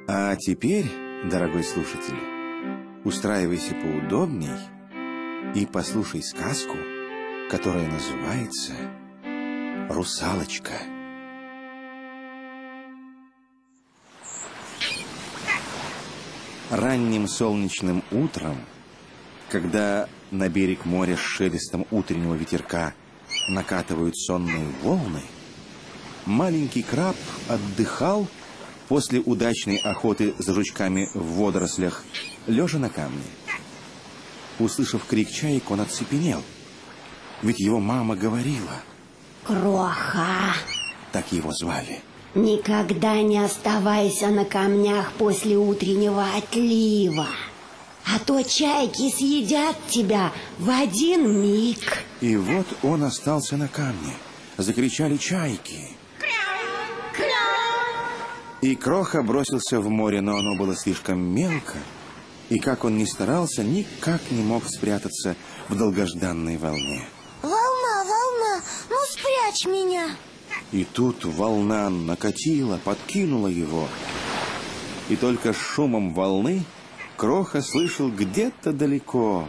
А теперь, дорогой слушатель, устраивайся поудобней и послушай сказку, которая называется «Русалочка». Ранним солнечным утром, когда на берег моря с шелестом утреннего ветерка накатывают сонные волны, маленький краб отдыхал после удачной охоты за жучками в водорослях, лежа на камне. Услышав крик чаек, он оцепенел, ведь его мама говорила: «Кроха!» Так его звали. «Никогда не оставайся на камнях после утреннего отлива, а то чайки съедят тебя в один миг». И вот он остался на камне. Закричали чайки. И Кроха бросился в море, но оно было слишком мелко, и как он ни старался, никак не мог спрятаться в долгожданной волне. «Волна, волна, ну спрячь меня!» И тут волна накатила, подкинула его. И только с шумом волны Кроха слышал где-то далеко.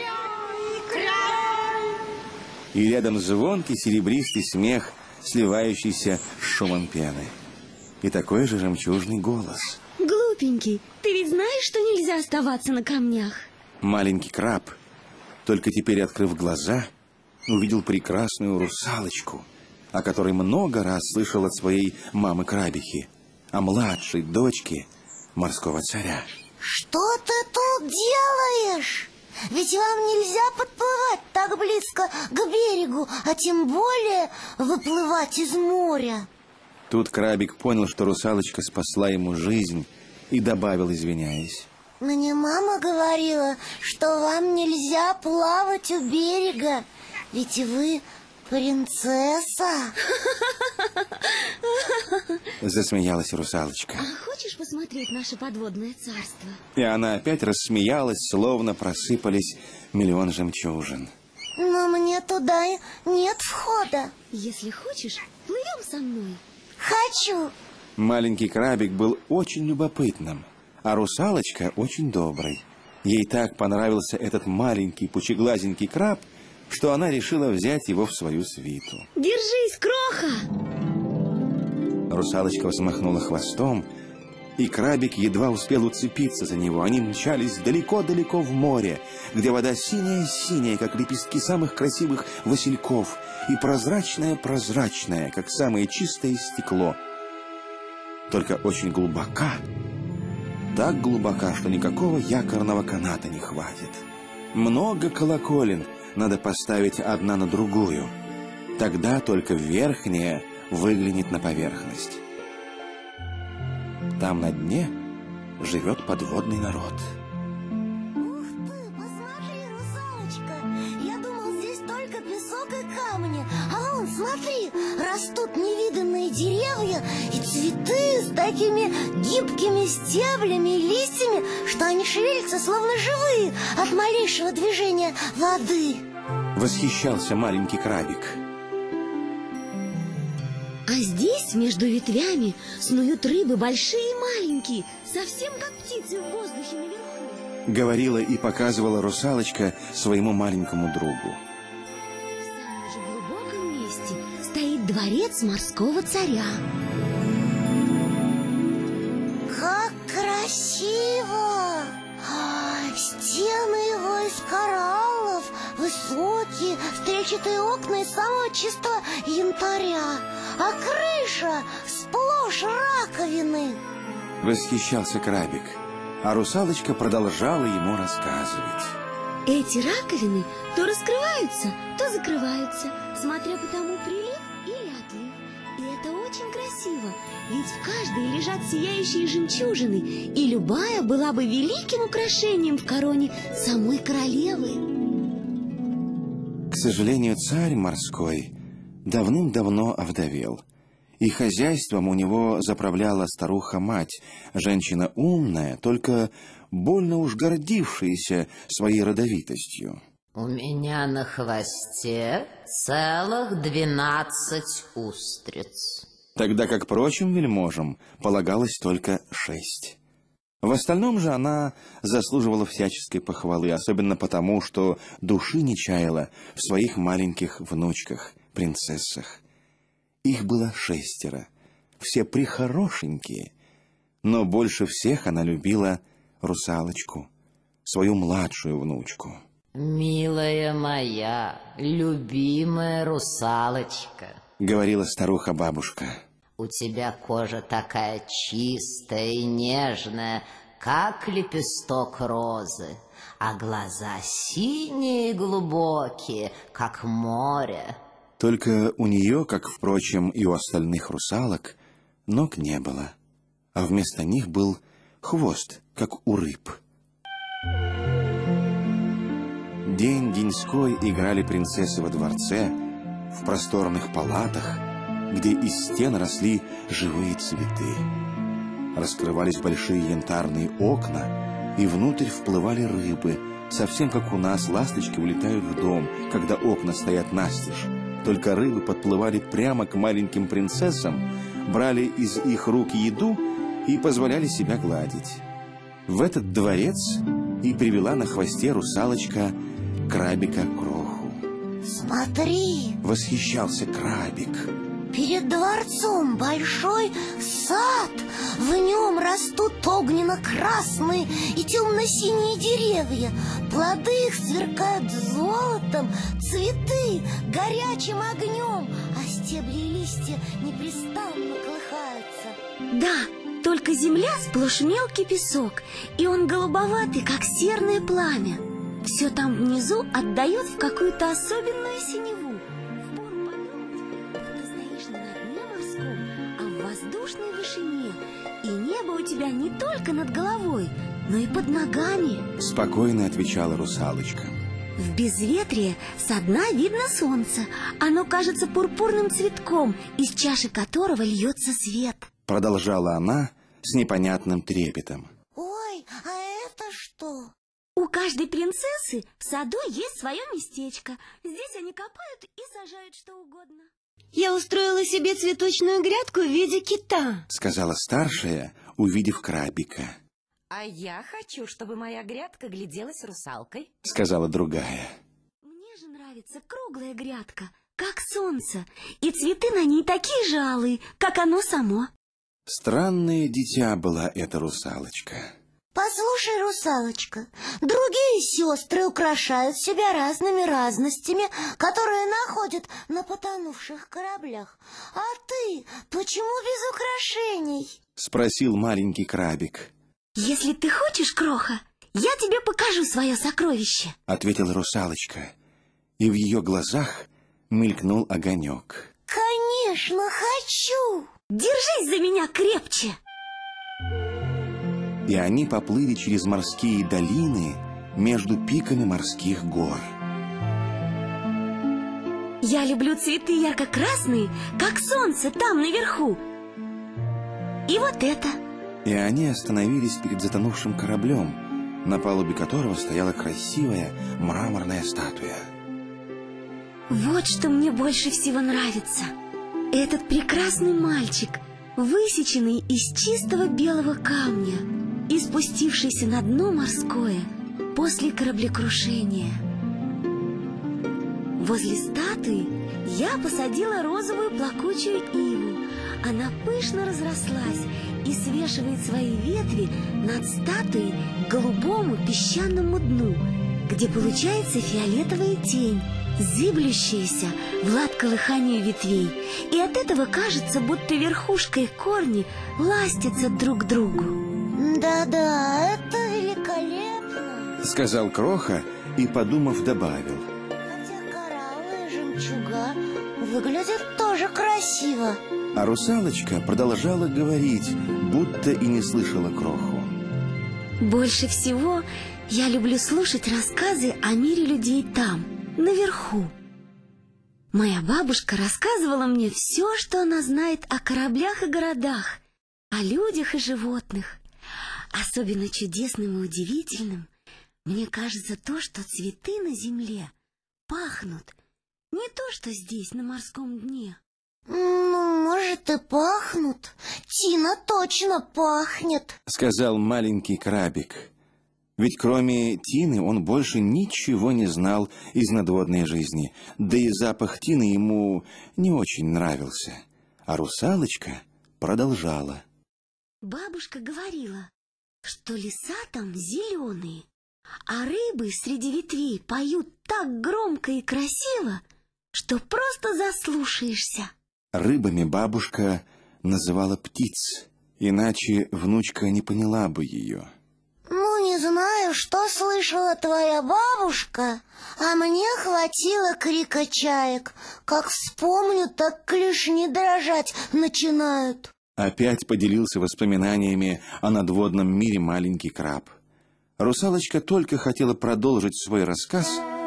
И рядом звонкий серебристый смех, сливающийся с шумом пены. И такой же жемчужный голос. Глупенький, ты ведь знаешь, что нельзя оставаться на камнях? Маленький краб, только теперь открыв глаза, увидел прекрасную русалочку, о которой много раз слышал от своей мамы-крабихи, о младшей дочке морского царя. «Что ты тут делаешь? Ведь вам нельзя подплывать так близко к берегу, а тем более выплывать из моря». Тут крабик понял, что русалочка спасла ему жизнь, и добавил, извиняясь: «Мне мама говорила, что вам нельзя плавать у берега, ведь вы принцесса». Засмеялась русалочка. А хочешь посмотреть наше подводное царство? И она опять рассмеялась, словно просыпались миллион жемчужин. «Но мне туда нет входа». Если хочешь, плывем со мной. «Хочу». Маленький крабик был очень любопытным, а русалочка очень доброй. Ей так понравился этот маленький пучеглазенький краб, что она решила взять его в свою свиту. Держись, Кроха! Русалочка взмахнула хвостом, и крабик едва успел уцепиться за него. Они мчались далеко-далеко в море, где вода синяя-синяя, как лепестки самых красивых васильков, и прозрачная-прозрачная, как самое чистое стекло. Только очень глубока, так глубока, что никакого якорного каната не хватит. Много колоколен надо поставить одна на другую. Тогда только верхняя выглянет на поверхность. Там на дне живет подводный народ. Ух ты, посмотри, русалочка. Я думал, здесь только песок и камни. А вон, смотри, растут невиданные деревья и цветы с такими гибкими стеблями и листьями, что они шевелятся словно живые от малейшего движения воды. Восхищался маленький крабик. А здесь, между ветвями, снуют рыбы большие и маленькие, совсем как птицы в воздухе наверху. Говорила и показывала русалочка своему маленькому другу. В самом же глубоком месте стоит дворец морского царя. Как красиво! Стены его из кораллов, высокие, стрельчатые окна из самого чистого янтаря, а крыша сплошь раковины. Восхищался крабик, а русалочка продолжала ему рассказывать. Эти раковины то раскрываются, то закрываются, смотря по тому, прилив или отлив. И это очень красиво, ведь в каждой лежат сияющие жемчужины, и любая была бы великим украшением в короне самой королевы. К сожалению, царь морской давным-давно овдовел, и хозяйством у него заправляла старуха-мать, женщина умная, только больно уж гордившаяся своей родовитостью. У меня на хвосте целых 12 устриц. Тогда как прочим вельможам полагалось только 6. В остальном же она заслуживала всяческой похвалы, особенно потому, что души не чаяла в своих маленьких внучках, принцессах. Их было 6, все прихорошенькие, но больше всех она любила Русалочку, свою младшую внучку. «Милая моя, любимая русалочка», — говорила старуха-бабушка. «у тебя кожа такая чистая и нежная, как лепесток розы, а глаза синие и глубокие, как море». Только у нее, как, впрочем, и у остальных русалок, ног не было, а вместо них был хвост, как у рыб. День-деньской играли принцессы во дворце, в просторных палатах, где из стен росли живые цветы. Раскрывались большие янтарные окна, и внутрь вплывали рыбы, совсем как у нас ласточки улетают в дом, когда окна стоят настежь. Только рыбы подплывали прямо к маленьким принцессам, брали из их рук еду и позволяли себя гладить. В этот дворец и привела на хвосте русалочка крабика Кроху. Смотри, Восхищался крабик. перед дворцом большой сад. В нем растут огненно-красные и темно-синие деревья. Плоды их сверкают золотом, цветы горячим огнем, а стебли и листья непрестанно колыхаются. Да, только земля сплошь мелкий песок, и он голубоватый, как серное пламя. Все там внизу отдает в какую-то особенную синеву. Впору подумать, будто стоишь не на дне морском, а в воздушной вышине, и небо у тебя не только над головой, но и под ногами. Спокойно отвечала русалочка. В безветрие со дна видно солнце. Оно кажется пурпурным цветком, из чаши которого льется свет. Продолжала она с непонятным трепетом. Ой, а это что? У каждой принцессы в саду есть свое местечко. Здесь они копают и сажают что угодно. Я устроила себе цветочную грядку в виде кита. Сказала старшая, увидев крабика. А я хочу, чтобы моя грядка гляделась русалкой. Сказала другая. Мне же нравится круглая грядка, как солнце, и цветы на ней такие же алые, как оно само. Странное дитя была эта русалочка. Послушай, русалочка, другие сестры украшают себя разными разностями, которые находят на потонувших кораблях. А ты почему без украшений? Спросил маленький крабик. Если ты хочешь, Кроха, я тебе покажу свое сокровище. Ответила русалочка. И в ее глазах мелькнул огонек. Конечно, хочу! Держись за меня крепче. И они поплыли через морские долины между пиками морских гор. Я люблю цветы ярко-красные, как солнце там наверху. И вот это. И они остановились перед затонувшим кораблем, на палубе которого стояла красивая мраморная статуя. Вот что мне больше всего нравится. Этот прекрасный мальчик, высеченный из чистого белого камня и спустившийся на дно морское после кораблекрушения. Возле статуи я посадила розовую плакучую иву. Она пышно разрослась и свешивает свои ветви над статуей к голубому песчаному дну, где получается фиолетовая тень, зыблющаяся в лад колыханию ветвей, и от этого кажется, будто верхушка и корни ластятся друг к другу. Да-да, это великолепно. Сказал Кроха и, подумав, добавил. Хотя кораллы и жемчуга выглядят тоже красиво. А русалочка продолжала говорить, будто и не слышала Кроху. Больше всего я люблю слушать рассказы о мире людей там, наверху. Моя бабушка рассказывала мне все, что она знает о кораблях и городах, о людях и животных. Особенно чудесным и удивительным мне кажется то, что цветы на земле пахнут не то, что здесь, на морском дне. Ну, может, и пахнут. Тина точно пахнет, сказал маленький крабик. Ведь кроме Тины он больше ничего не знал из надводной жизни, да и запах Тины ему не очень нравился. А русалочка продолжала. Бабушка говорила, что леса там зеленые, а рыбы среди ветвей поют так громко и красиво, что просто заслушаешься. Рыбами бабушка называла птиц, иначе внучка не поняла бы ее. Ну, не знаю, что слышала твоя бабушка, а мне хватило крика чаек. Как вспомню, так клешни дрожать начинают. Опять поделился воспоминаниями о надводном мире маленький краб. Русалочка только хотела продолжить свой рассказ,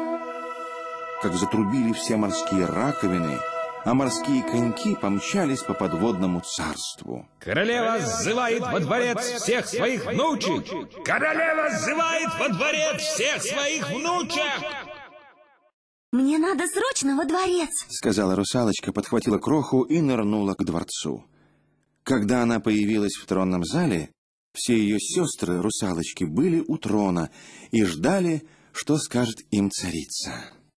как затрубили все морские раковины, а морские коньки помчались по подводному царству. Королева сзывает во дворец всех своих внучек! Королева сзывает во дворец всех своих внучек! Мне надо срочно во дворец, сказала русалочка, подхватила кроху и нырнула к дворцу. Когда она появилась в тронном зале, все ее сестры, русалочки, были у трона и ждали, что скажет им царица.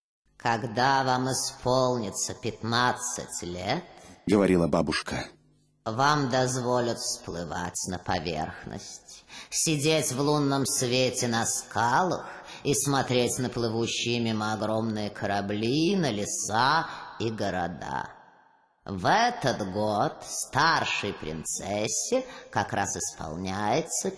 Когда вам исполнится 15 лет, говорила бабушка, вам дозволят всплывать на поверхность, сидеть в лунном свете на скалах и смотреть на плывущие мимо огромные корабли, на леса и города. В этот год старшей принцессе как раз исполняется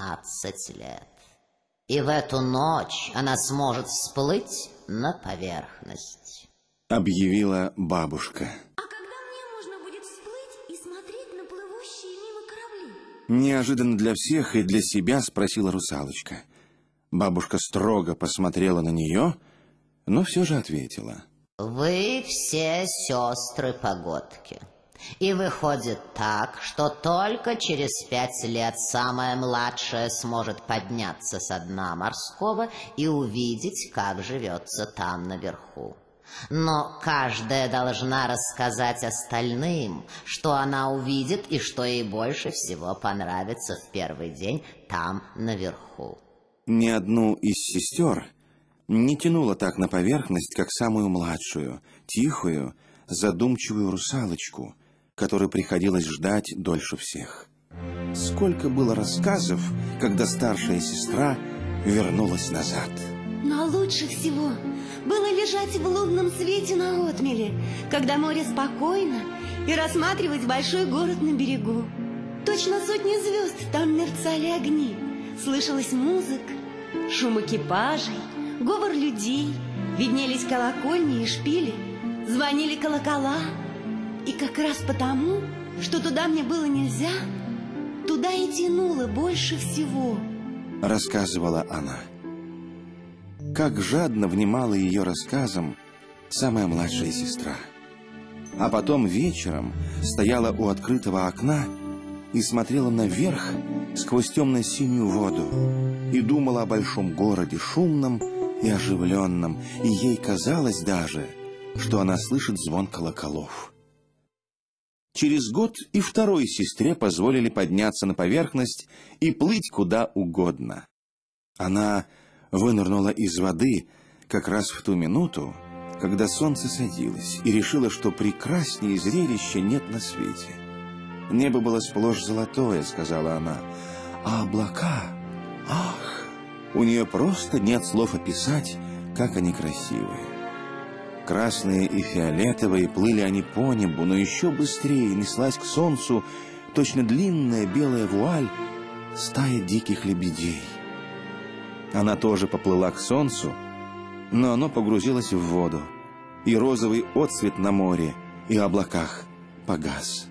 15 лет. И в эту ночь она сможет всплыть на поверхность, объявила бабушка. А когда мне можно будет всплыть и смотреть на плывущие мимо корабли? Неожиданно для всех и для себя спросила русалочка. Бабушка строго посмотрела на нее, но все же ответила. Вы все сестры Погодки. И выходит так, что только через 5 лет самая младшая сможет подняться со дна морского и увидеть, как живется там наверху. Но каждая должна рассказать остальным, что она увидит и что ей больше всего понравится в первый день там наверху. Ни одну из сестер не тянула так на поверхность, как самую младшую, тихую, задумчивую русалочку, которой приходилось ждать дольше всех. Сколько было рассказов, когда старшая сестра вернулась назад. Но лучше всего было лежать в лунном свете на отмеле, когда море спокойно, и рассматривать большой город на берегу. Точно сотни звезд там мерцали огни, слышалась музыка, шум экипажей, говор людей, виднелись колокольни и шпили, звонили колокола. И как раз потому, что туда мне было нельзя, туда и тянуло больше всего, рассказывала она. Как жадно внимала ее рассказам самая младшая сестра. А потом вечером стояла у открытого окна и смотрела наверх сквозь темно-синюю воду и думала о большом городе, шумном и оживленном, и ей казалось даже, что она слышит звон колоколов. Через год и второй сестре позволили подняться на поверхность и плыть куда угодно. Она вынырнула из воды как раз в ту минуту, когда солнце садилось, и решила, что прекраснее зрелища нет на свете. «Небо было сплошь золотое», — сказала она, — «а облака, ах, у нее просто нет слов описать, как они красивые». Красные и фиолетовые плыли они по небу, но еще быстрее неслась к солнцу точно длинная белая вуаль стая диких лебедей. Она тоже поплыла к солнцу, но оно погрузилось в воду, и розовый отцвет на море и облаках погас.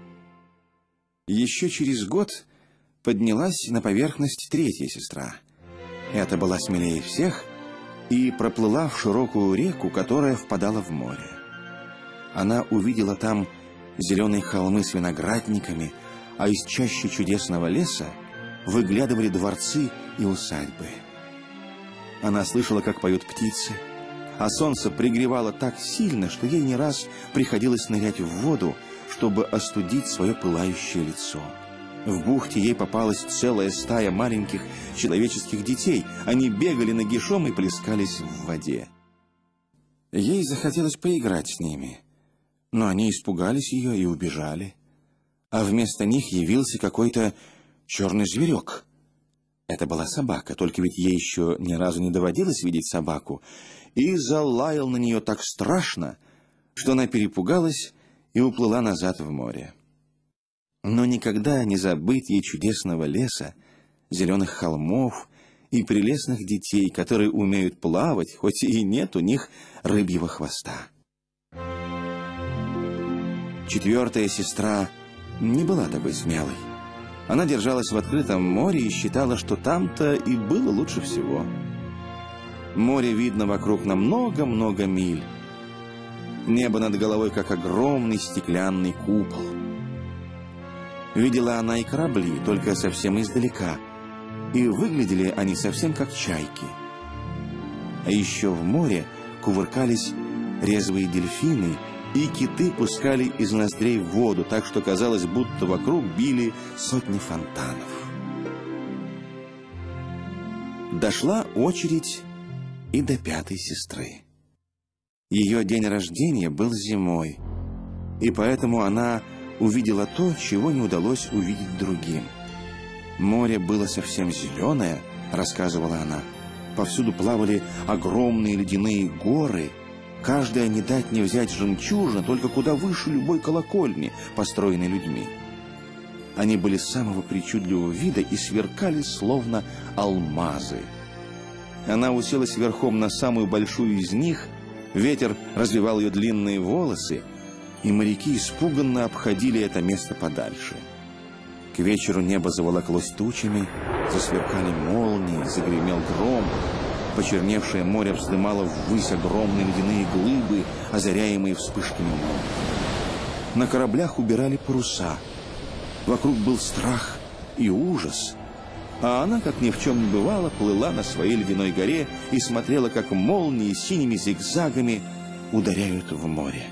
Еще через год поднялась на поверхность третья сестра. Это была смелее всех и проплыла в широкую реку, которая впадала в море. Она увидела там зеленые холмы с виноградниками, а из чащи чудесного леса выглядывали дворцы и усадьбы. Она слышала, как поют птицы, а солнце пригревало так сильно, что ей не раз приходилось нырять в воду, чтобы остудить свое пылающее лицо. В бухте ей попалась целая стая маленьких человеческих детей. Они бегали нагишом и плескались в воде. Ей захотелось поиграть с ними, но они испугались ее и убежали. А вместо них явился какой-то черный зверек. Это была собака, только ведь ей еще ни разу не доводилось видеть собаку, и залаял на нее так страшно, что она перепугалась и уплыла назад в море. Но никогда не забыть ей чудесного леса, зеленых холмов и прелестных детей, которые умеют плавать, хоть и нет у них рыбьего хвоста. Четвертая сестра не была такой смелой. Она держалась в открытом море и считала, что там-то и было лучше всего. Море видно вокруг на много-много миль. Небо над головой, как огромный стеклянный купол. Видела она и корабли, только совсем издалека, и выглядели они совсем как чайки. А еще в море кувыркались резвые дельфины, и киты пускали из ноздрей воду, так что казалось, будто вокруг били сотни фонтанов. Дошла очередь и до пятой сестры. Ее день рождения был зимой, и поэтому она увидела то, чего не удалось увидеть другим. Море было совсем зеленое, рассказывала она. Повсюду плавали огромные ледяные горы. Каждая не дать не взять жемчужина, только куда выше любой колокольни, построенной людьми. Они были самого причудливого вида и сверкали, словно алмазы. Она уселась верхом на самую большую из них, ветер развивал ее длинные волосы, и моряки испуганно обходили это место подальше. К вечеру небо заволоклось тучами, засверкали молнии, загремел гром. Почерневшее море вздымало ввысь огромные ледяные глыбы, озаряемые вспышками молний. На кораблях убирали паруса. Вокруг был страх и ужас. А она, как ни в чем не бывало, плыла на своей ледяной горе и смотрела, как молнии синими зигзагами ударяют в море.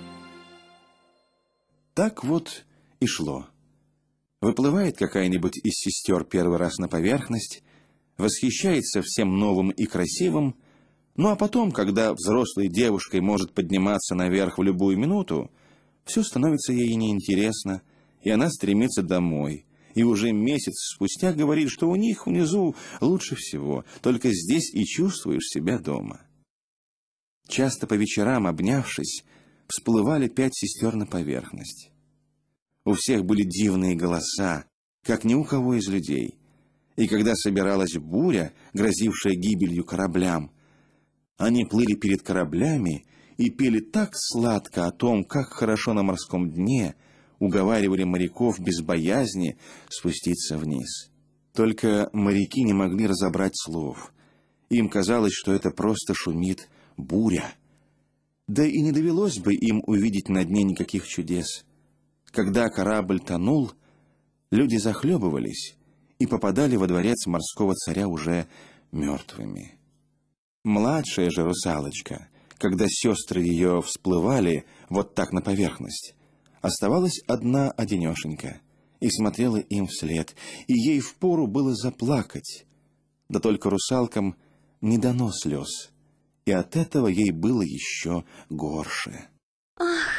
Так вот и шло. Выплывает какая-нибудь из сестер первый раз на поверхность, восхищается всем новым и красивым, ну а потом, когда взрослой девушкой может подниматься наверх в любую минуту, все становится ей неинтересно, и она стремится домой, и уже месяц спустя говорит, что у них внизу лучше всего, только здесь и чувствуешь себя дома. Часто по вечерам, обнявшись, всплывали 5 сестер на поверхность. У всех были дивные голоса, как ни у кого из людей. И когда собиралась буря, грозившая гибелью кораблям, они плыли перед кораблями и пели так сладко о том, как хорошо на морском дне, уговаривали моряков без боязни спуститься вниз. Только моряки не могли разобрать слов. Им казалось, что это просто шумит буря. Да и не довелось бы им увидеть на дне никаких чудес. Когда корабль тонул, люди захлебывались и попадали во дворец морского царя уже мертвыми. Младшая же русалочка, когда сестры ее всплывали вот так на поверхность, оставалась одна-одинешенька и смотрела им вслед, и ей впору было заплакать. Да только русалкам не дано слез, и от этого ей было еще горше. Ах,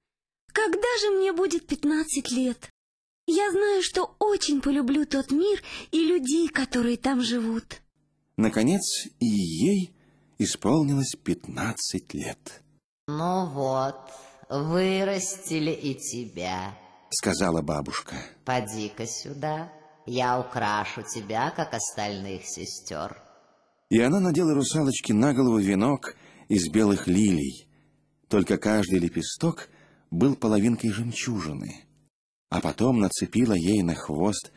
когда же мне будет 15 лет? Я знаю, что очень полюблю тот мир и людей, которые там живут. Наконец, и ей исполнилось 15 лет. Ну вот, вырастили и тебя, сказала бабушка. Поди-ка сюда, я украшу тебя, как остальных сестер. И она надела русалочке на голову венок из белых лилий. Только каждый лепесток был половинкой жемчужины. А потом нацепила ей на хвост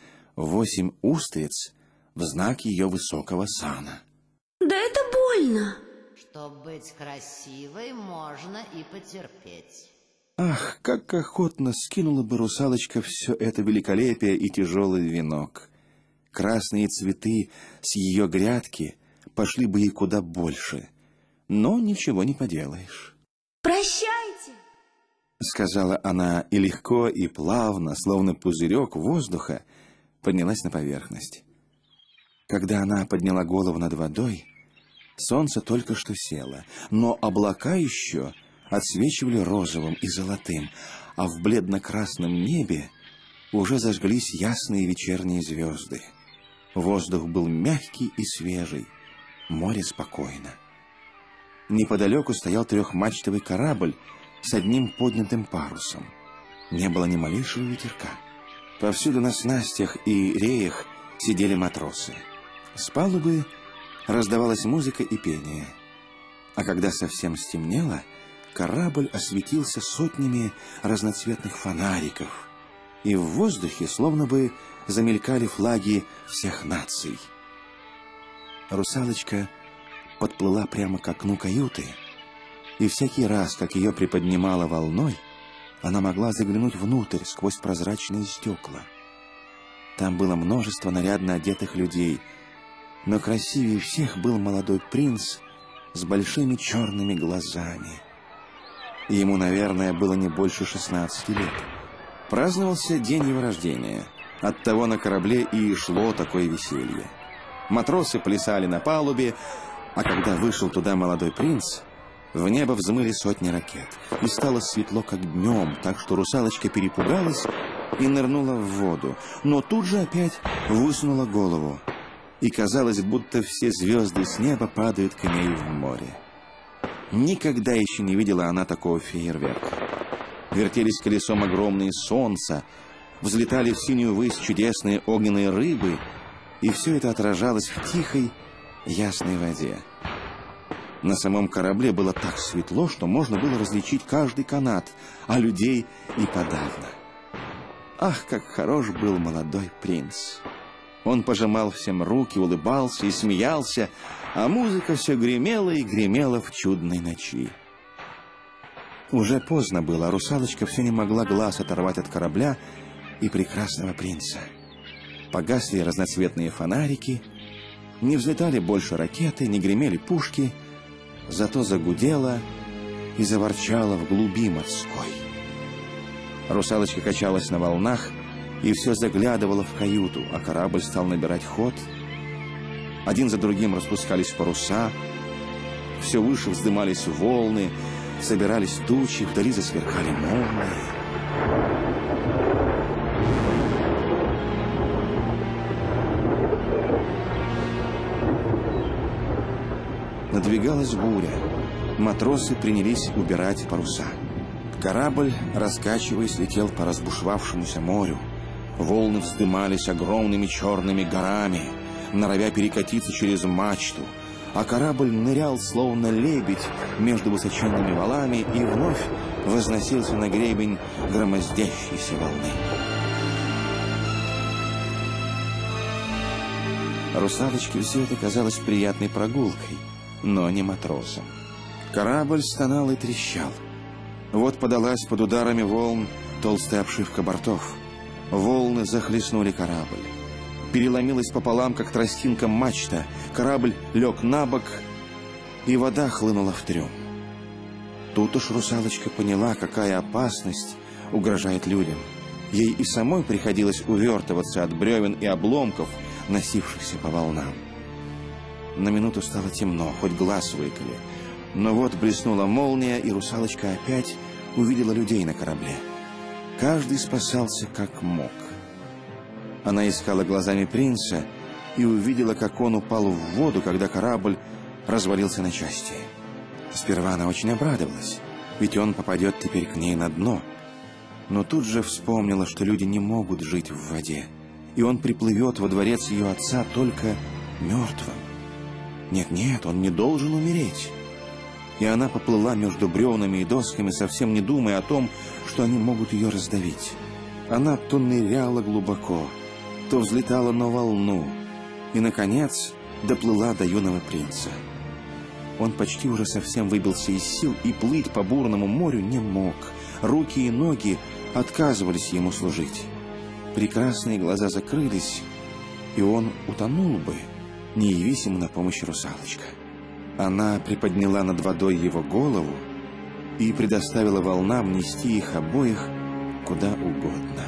8 устриц в знак ее высокого сана. Да это больно! Чтоб быть красивой, можно и потерпеть. Ах, как охотно скинула бы русалочка все это великолепие и тяжелый венок. Красные цветы с ее грядки пошли бы ей куда больше. Но ничего не поделаешь. Прощайте! — сказала она, и легко и плавно, словно пузырек воздуха, поднялась на поверхность. Когда она подняла голову над водой, солнце только что село, но облака еще отсвечивали розовым и золотым, а в бледно-красном небе уже зажглись ясные вечерние звезды. Воздух был мягкий и свежий, море спокойно. Неподалеку стоял трехмачтовый корабль с одним поднятым парусом. Не было ни малейшего ветерка. Повсюду на снастях и реях сидели матросы. С палубы раздавалась музыка и пение. А когда совсем стемнело, корабль осветился сотнями разноцветных фонариков, и в воздухе словно бы замелькали флаги всех наций. Русалочка подплыла прямо к окну каюты, и всякий раз, как ее приподнимало волной, она могла заглянуть внутрь сквозь прозрачные стекла. Там было множество нарядно одетых людей, но красивее всех был молодой принц с большими черными глазами. Ему, наверное, было не больше 16 лет. Праздновался день его рождения. Оттого на корабле и шло такое веселье. Матросы плясали на палубе, а когда вышел туда молодой принц, в небо взмыли сотни ракет, и стало светло, как днем, так что русалочка перепугалась и нырнула в воду, но тут же опять высунула голову, и казалось, будто все звезды с неба падают к ней в море. Никогда еще не видела она такого фейерверка. Вертелись колесом огромные солнца, взлетали в синюю высь чудесные огненные рыбы, и все это отражалось в тихой, ясной воде. На самом корабле было так светло, что можно было различить каждый канат, а людей и подавно. Ах, как хорош был молодой принц! Он пожимал всем руки, улыбался и смеялся, а музыка все гремела и гремела в чудной ночи. Уже поздно было, а русалочка все не могла глаз оторвать от корабля и прекрасного принца. Погасли разноцветные фонарики, не взлетали больше ракеты, не гремели пушки, зато загудела и заворчала в глуби морской. Русалочка качалась на волнах и все заглядывала в каюту, а корабль стал набирать ход. Один за другим распускались паруса, все выше вздымались волны, собирались тучи, вдали засверкали молнии. Надвигалась буря. Матросы принялись убирать паруса. Корабль, раскачиваясь, летел по разбушевавшемуся морю. Волны вздымались огромными черными горами, норовя перекатиться через мачту, а корабль нырял, словно лебедь, между высоченными валами и вновь возносился на гребень громоздящейся волны. Русалочке все это казалось приятной прогулкой, но не матросам. Корабль стонал и трещал. Вот подалась под ударами волн толстая обшивка бортов. Волны захлестнули корабль. Переломилась пополам, как тростинка, мачта. Корабль лег на бок, и вода хлынула в трюм. Тут уж русалочка поняла, какая опасность угрожает людям. Ей и самой приходилось увертываться от бревен и обломков, носившихся по волнам. На минуту стало темно, хоть глаз выколи. Но вот блеснула молния, и русалочка опять увидела людей на корабле. Каждый спасался как мог. Она искала глазами принца и увидела, как он упал в воду, когда корабль развалился на части. Сперва она очень обрадовалась, ведь он попадет теперь к ней на дно. Но тут же вспомнила, что люди не могут жить в воде, и он приплывет во дворец ее отца только мертвым. Нет-нет, он не должен умереть. И она поплыла между бревнами и досками, совсем не думая о том, что они могут ее раздавить. Она то ныряла глубоко, то взлетала на волну, и, наконец, доплыла до юного принца. Он почти уже совсем выбился из сил, и плыть по бурному морю не мог. Руки и ноги отказывались ему служить. Прекрасные глаза закрылись, и он утонул бы, не явись ему на помощь русалочка. Она приподняла над водой его голову и предоставила волнам нести их обоих куда угодно.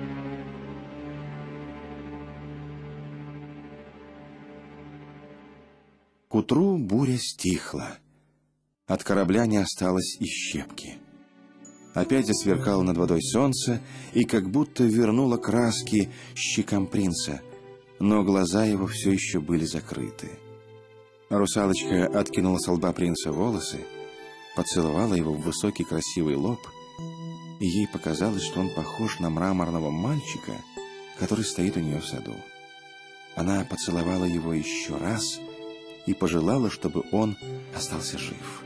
К утру буря стихла. От корабля не осталось и щепки. Опять засверкало над водой солнце и как будто вернуло краски щекам принца, но глаза его все еще были закрыты. Русалочка откинула со лба принца волосы, поцеловала его в высокий красивый лоб, и ей показалось, что он похож на мраморного мальчика, который стоит у нее в саду. Она поцеловала его еще раз и пожелала, чтобы он остался жив.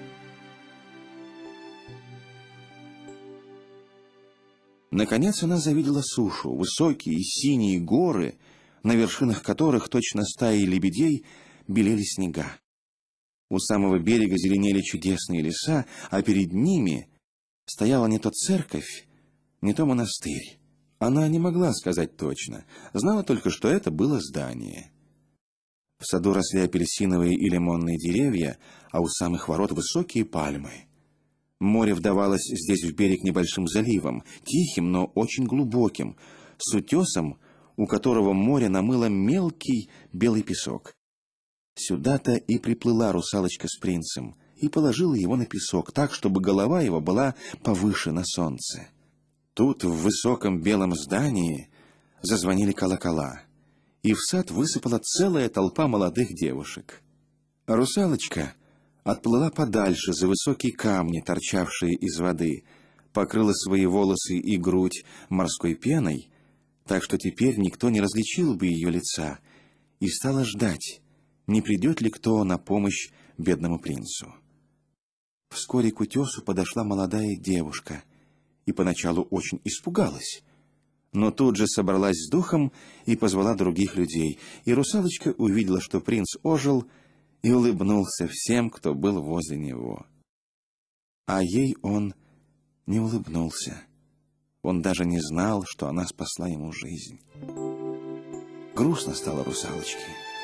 Наконец она завидела сушу, высокие синие горы, на вершинах которых точно стаи лебедей белели снега. У самого берега зеленели чудесные леса, а перед ними стояла не то церковь, не то монастырь. Она не могла сказать точно, знала только, что это было здание. В саду росли апельсиновые и лимонные деревья, а у самых ворот высокие пальмы. Море вдавалось здесь в берег небольшим заливом, тихим, но очень глубоким, с утесом, у которого море намыло мелкий белый песок. Сюда-то и приплыла русалочка с принцем и положила его на песок так, чтобы голова его была повыше на солнце. Тут, в высоком белом здании, зазвонили колокола, и в сад высыпала целая толпа молодых девушек. Русалочка отплыла подальше за высокие камни, торчавшие из воды, покрыла свои волосы и грудь морской пеной, так что теперь никто не различил бы ее лица, и стала ждать, не придет ли кто на помощь бедному принцу. Вскоре к утесу подошла молодая девушка и поначалу очень испугалась, но тут же собралась с духом и позвала других людей, и русалочка увидела, что принц ожил, и улыбнулся всем, кто был возле него. А ей он не улыбнулся. Он даже не знал, что она спасла ему жизнь. Грустно стало русалочке.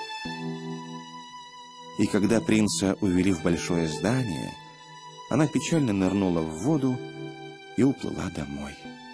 И когда принца увели в большое здание, она печально нырнула в воду и уплыла домой.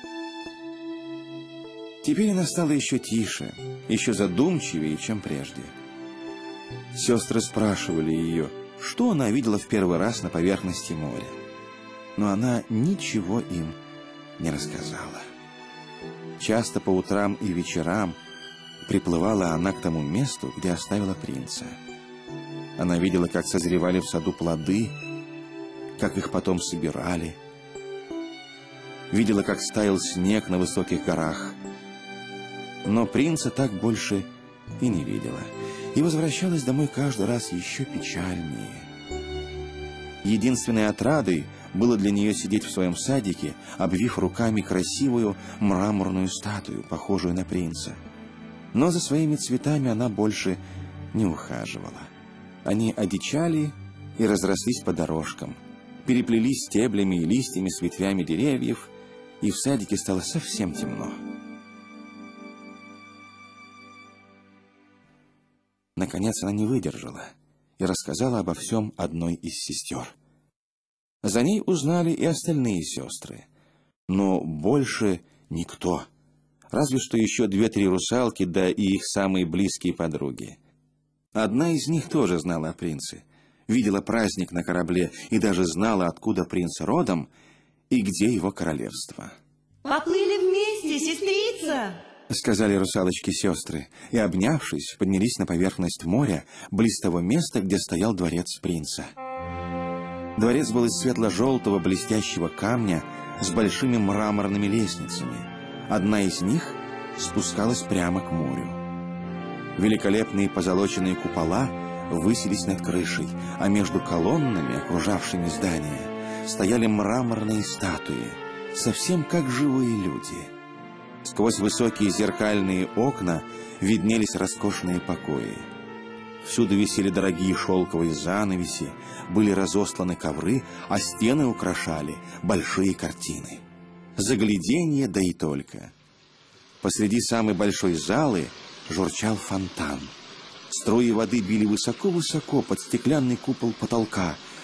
Теперь она стала еще тише, еще задумчивее, чем прежде. Сестры спрашивали ее, что она видела в первый раз на поверхности моря. Но она ничего им не рассказала. Часто по утрам и вечерам приплывала она к тому месту, где оставила принца. Она видела, как созревали в саду плоды, как их потом собирали. Видела, как стаял снег на высоких горах. Но принца так больше и не видела. И возвращалась домой каждый раз еще печальнее. Единственной отрадой было для нее сидеть в своем садике, обвив руками красивую мраморную статую, похожую на принца. Но за своими цветами она больше не ухаживала. Они одичали и разрослись по дорожкам, переплелись стеблями и листьями с ветвями деревьев, и в садике стало совсем темно. Наконец она не выдержала и рассказала обо всем одной из сестер. За ней узнали и остальные сестры, но больше никто, разве что еще 2-3 русалки, да и их самые близкие подруги. Одна из них тоже знала о принце, видела праздник на корабле и даже знала, откуда принц родом и где его королевство. «Поплыли вместе, сестрица!» — сказали русалочки-сестры, и, обнявшись, поднялись на поверхность моря, близ того места, где стоял дворец принца. Дворец был из светло-желтого блестящего камня с большими мраморными лестницами. Одна из них спускалась прямо к морю. Великолепные позолоченные купола высились над крышей, а между колоннами, окружавшими здание, стояли мраморные статуи, совсем как живые люди. Сквозь высокие зеркальные окна виднелись роскошные покои. Всюду висели дорогие шелковые занавеси, были разостланы ковры, а стены украшали большие картины. Загляденье, да и только. Посреди самой большой залы журчал фонтан. Струи воды били высоко-высоко под стеклянный купол потолка,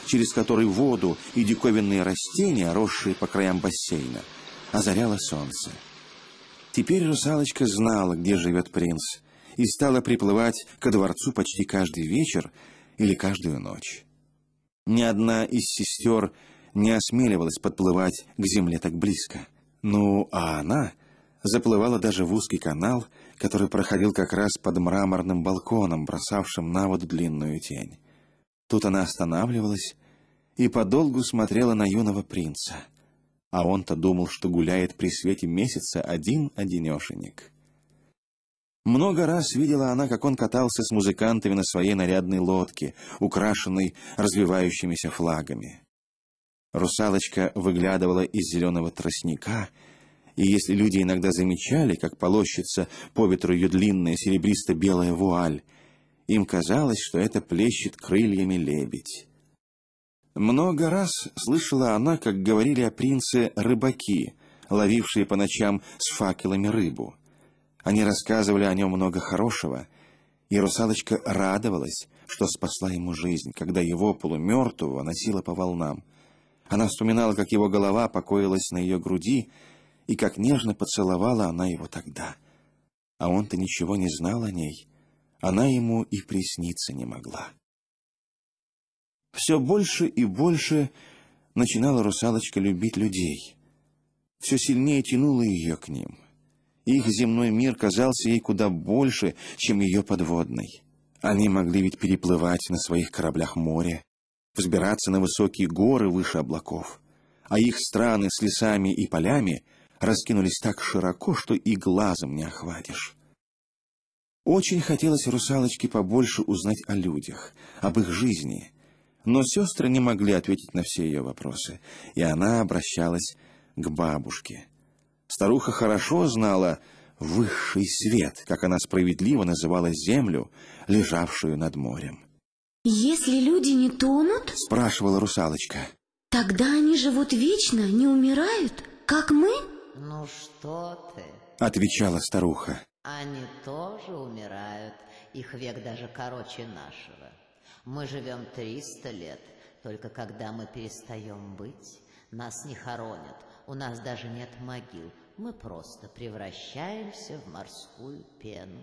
через который воду и диковинные растения, росшие по краям бассейна, озаряло солнце. Теперь русалочка знала, где живет принц, и стала приплывать ко дворцу почти каждый вечер или каждую ночь. Ни одна из сестер не осмеливалась подплывать к земле так близко. Ну, а она заплывала даже в узкий канал, который проходил как раз под мраморным балконом, бросавшим на воду длинную тень. Тут она останавливалась и подолгу смотрела на юного принца. А он-то думал, что гуляет при свете месяца один-одинешенек. Много раз видела она, как он катался с музыкантами на своей нарядной лодке, украшенной развивающимися флагами. Русалочка выглядывала из зеленого тростника, и если люди иногда замечали, как полощется по ветру ее длинная серебристо-белая вуаль, им казалось, что это плещет крыльями лебедь. Много раз слышала она, как говорили о принце рыбаки, ловившие по ночам с факелами рыбу. Они рассказывали о нем много хорошего, и русалочка радовалась, что спасла ему жизнь, когда его полумертвого носила по волнам. Она вспоминала, как его голова покоилась на ее груди, и как нежно поцеловала она его тогда. А он-то ничего не знал о ней, она ему и присниться не могла. Все больше и больше начинала русалочка любить людей. Все сильнее тянуло ее к ним. Их земной мир казался ей куда больше, чем ее подводный. Они могли ведь переплывать на своих кораблях море, взбираться на высокие горы выше облаков, а их страны с лесами и полями раскинулись так широко, что и глазом не охватишь. Очень хотелось русалочке побольше узнать о людях, об их жизни, но сестры не могли ответить на все ее вопросы, и она обращалась к бабушке. Старуха хорошо знала высший свет, как она справедливо называла землю, лежавшую над морем. Если люди не тонут, спрашивала русалочка, тогда они живут вечно, не умирают, как мы? Ну что ты? Отвечала старуха. Они тоже умирают, их век даже короче нашего. Мы живем 300 лет, только когда мы перестаем быть, нас не хоронят, у нас даже нет могил, мы просто превращаемся в морскую пену.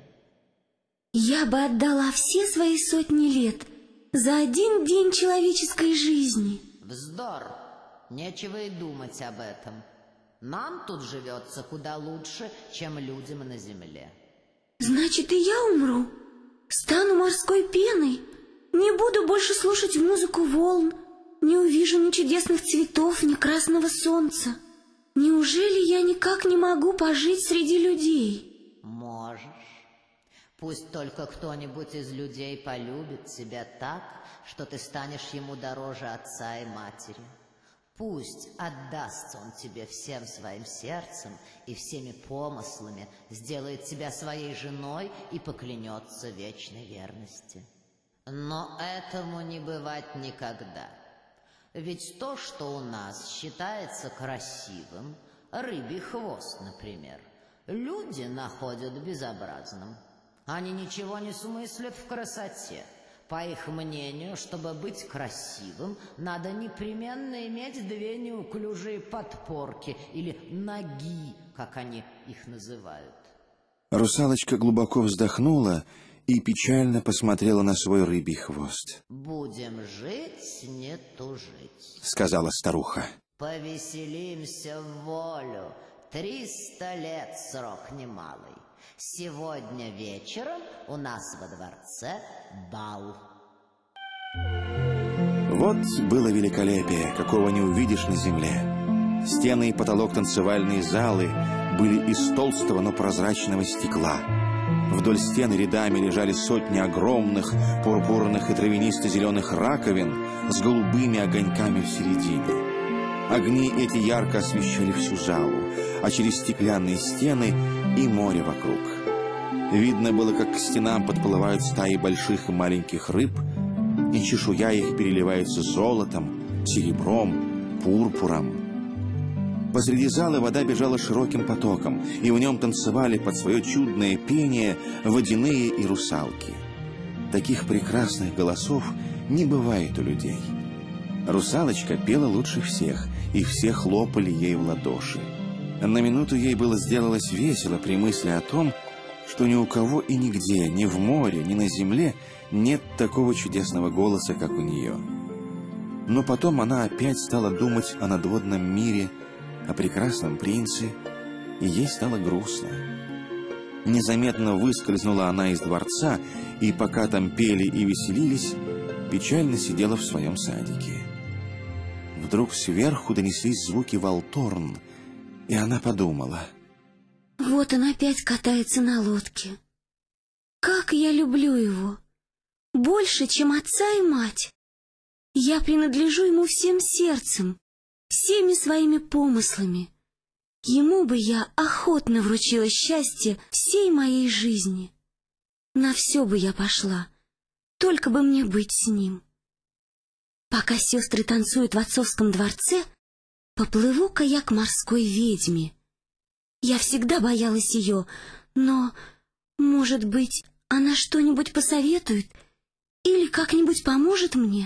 Я бы отдала все свои сотни лет за один день человеческой жизни. Вздор! Нечего и думать об этом. Нам тут живется куда лучше, чем людям на земле. Значит, и я умру? Стану морской пеной? Не буду больше слушать музыку волн, не увижу ни чудесных цветов, ни красного солнца. Неужели я никак не могу пожить среди людей? Можешь. Пусть только кто-нибудь из людей полюбит тебя так, что ты станешь ему дороже отца и матери. Пусть отдастся он тебе всем своим сердцем и всеми помыслами, сделает тебя своей женой и поклянется вечной верности. Но этому не бывать никогда. Ведь то, что у нас считается красивым, рыбий хвост, например, люди находят безобразным. Они ничего не смыслят в красоте. По их мнению, чтобы быть красивым, надо непременно иметь 2 неуклюжие подпорки или ноги, как они их называют. Русалочка глубоко вздохнула и печально посмотрела на свой рыбий хвост. «Будем жить, не тужить», — сказала старуха. «Повеселимся в волю. 300 лет срок немалый. Сегодня вечером у нас во дворце бал». Вот было великолепие, какого не увидишь на земле. Стены и потолок танцевальной залы были из толстого, но прозрачного стекла. Вдоль стен рядами лежали сотни огромных, пурпурных и травянисто-зеленых раковин с голубыми огоньками в середине. Огни эти ярко освещали всю залу, а через стеклянные стены и море вокруг. Видно было, как к стенам подплывают стаи больших и маленьких рыб, и чешуя их переливается золотом, серебром, пурпуром. Посреди зала вода бежала широким потоком, и в нем танцевали под свое чудное пение водяные и русалки. Таких прекрасных голосов не бывает у людей. Русалочка пела лучше всех, и все хлопали ей в ладоши. На минуту ей было сделалось весело при мысли о том, что ни у кого и нигде, ни в море, ни на земле нет такого чудесного голоса, как у нее. Но потом она опять стала думать о надводном мире, о прекрасном принце, и ей стало грустно. Незаметно выскользнула она из дворца, и пока там пели и веселились, печально сидела в своем садике. Вдруг сверху донеслись звуки волторн, и она подумала: вот он опять катается на лодке. Как я люблю его! Больше, чем отца и мать. Я принадлежу ему всем сердцем, всеми своими помыслами. Ему бы я охотно вручила счастье всей моей жизни. На все бы я пошла, только бы мне быть с ним. Пока сестры танцуют в отцовском дворце, поплыву-ка я к морской ведьме. Я всегда боялась ее, но, может быть, она что-нибудь посоветует или как-нибудь поможет мне?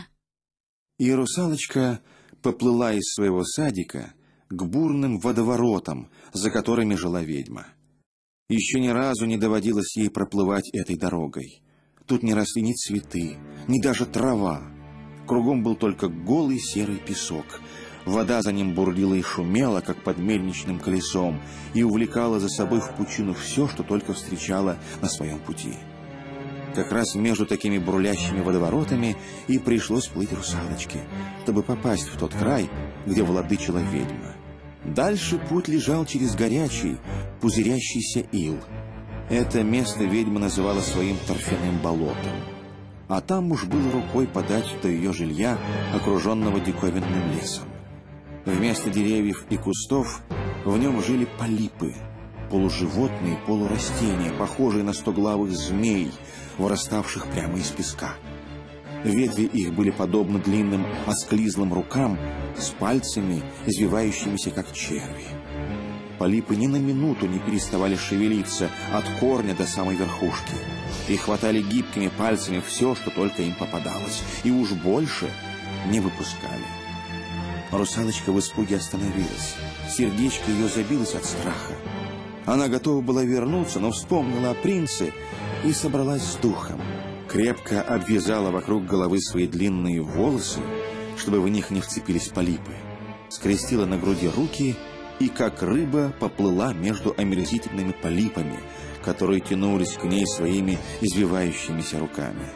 И русалочка поплыла из своего садика к бурным водоворотам, за которыми жила ведьма. Еще ни разу не доводилось ей проплывать этой дорогой. Тут не росли ни цветы, ни даже трава. Кругом был только голый серый песок. Вода за ним бурлила и шумела, как под мельничным колесом, и увлекала за собой в пучину все, что только встречала на своем пути. Как раз между такими бурлящими водоворотами и пришлось плыть русалочке, чтобы попасть в тот край, где владычила ведьма. Дальше путь лежал через горячий, пузырящийся ил. Это место ведьма называла своим торфяным болотом. А там уж было рукой подать до ее жилья, окруженного диковинным лесом. Вместо деревьев и кустов в нем жили полипы, полуживотные, полурастения, похожие на стоглавых змей, выраставших прямо из песка. Ветви их были подобны длинным осклизлым рукам с пальцами, извивающимися как черви. Полипы ни на минуту не переставали шевелиться от корня до самой верхушки и хватали гибкими пальцами все, что только им попадалось, и уж больше не выпускали. Русалочка в испуге остановилась. Сердечко ее забилось от страха. Она готова была вернуться, но вспомнила о принце и собралась с духом. Крепко обвязала вокруг головы свои длинные волосы, чтобы в них не вцепились полипы. Скрестила на груди руки и, как рыба, поплыла между омерзительными полипами, которые тянулись к ней своими извивающимися руками.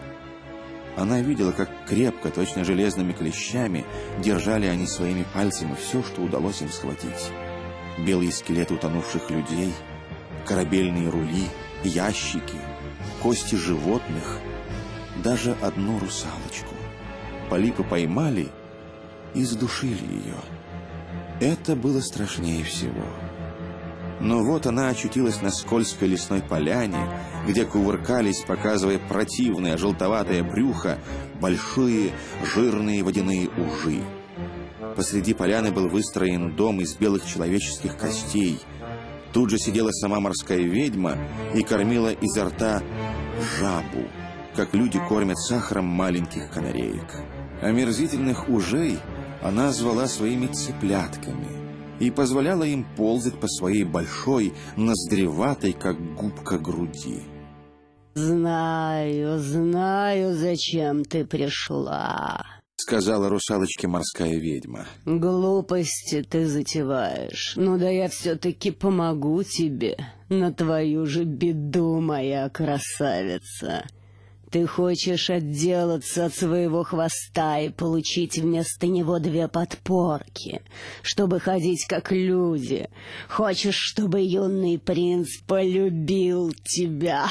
Она видела, как крепко, точно железными клещами, держали они своими пальцами все, что удалось им схватить. Белые скелеты утонувших людей, корабельные рули, ящики, кости животных, даже одну русалочку. Полипы поймали и задушили ее. Это было страшнее всего. Но вот она очутилась на скользкой лесной поляне, где кувыркались, показывая противное желтоватое брюхо, большие жирные водяные ужи. Посреди поляны был выстроен дом из белых человеческих костей. Тут же сидела сама морская ведьма и кормила изо рта жабу, как люди кормят сахаром маленьких канареек. Омерзительных ужей она звала своими цыплятками и позволяла им ползать по своей большой, ноздреватой, как губка, груди. «Знаю, знаю, зачем ты пришла», — сказала русалочке морская ведьма. «Глупости ты затеваешь. Ну да я все-таки помогу тебе, на твою же беду, моя красавица. Ты хочешь отделаться от своего хвоста и получить вместо него 2 подпорки, чтобы ходить как люди. Хочешь, чтобы юный принц полюбил тебя».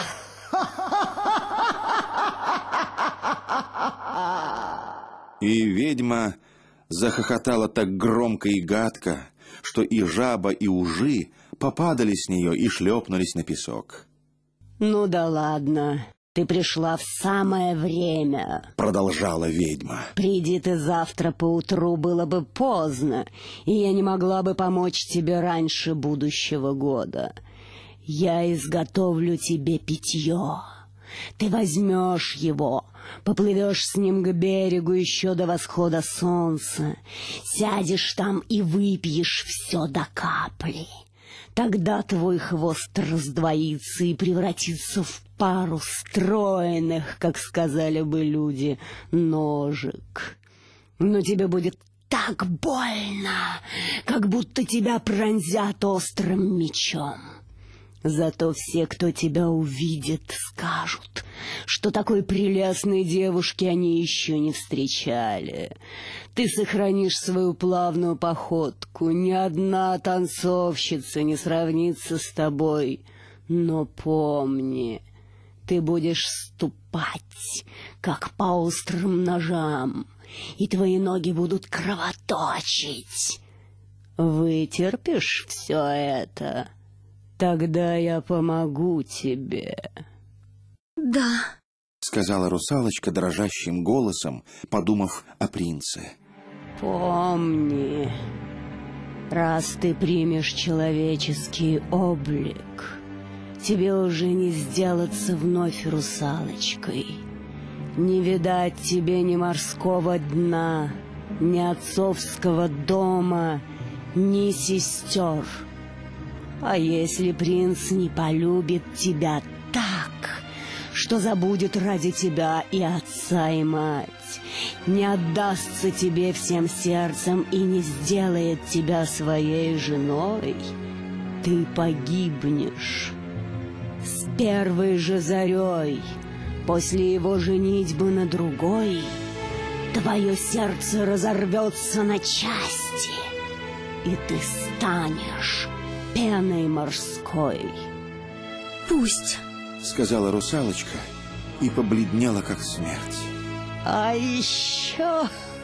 И ведьма захохотала так громко и гадко, что и жаба, и ужи попадали с нее и шлепнулись на песок. «Ну да ладно, ты пришла в самое время», — продолжала ведьма. «Приди ты завтра поутру, было бы поздно, и я не могла бы помочь тебе раньше будущего года. Я изготовлю тебе питье, Ты возьмешь его, поплывешь с ним к берегу еще до восхода солнца, сядешь там и выпьешь все до капли. Тогда твой хвост раздвоится и превратится в пару стройных, как сказали бы люди, ножек. Но тебе будет так больно, как будто тебя пронзят острым мечом. Зато все, кто тебя увидит, скажут, что такой прелестной девушки они еще не встречали. Ты сохранишь свою плавную походку, ни одна танцовщица не сравнится с тобой. Но помни, ты будешь ступать, как по острым ножам, и твои ноги будут кровоточить. Вытерпишь все это? Тогда я помогу тебе. Да. Сказала русалочка дрожащим голосом, подумав о принце. Помни, раз ты примешь человеческий облик, тебе уже не сделаться вновь русалочкой. Не видать тебе ни морского дна, ни отцовского дома, ни сестер. А если принц не полюбит тебя так, что забудет ради тебя и отца, и мать, не отдастся тебе всем сердцем и не сделает тебя своей женой, ты погибнешь. С первой же зарей, после его женитьбы на другой, твое сердце разорвется на части, и ты станешь пеной морской. Пусть. Сказала русалочка и побледнела, как смерть. А еще